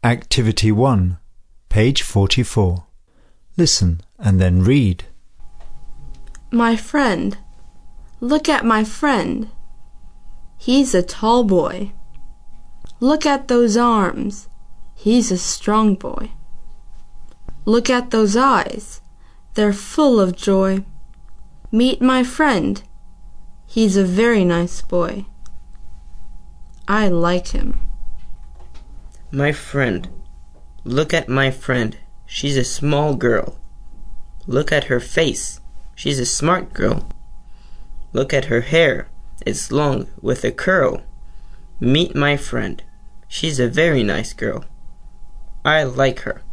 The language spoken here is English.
Activity 1, page 44. Listen and then read. My friend. Look at my friend. He's a tall boy. Look at those arms. He's a strong boy. Look at those eyes. They're full of joy. Meet my friend. He's a very nice boy. I like him. My friend. Look at my friend. She's a small girl. Look at her face. She's a smart girl. Look at her hair. It's long with a curl. Meet my friend. She's a very nice girl. I like her.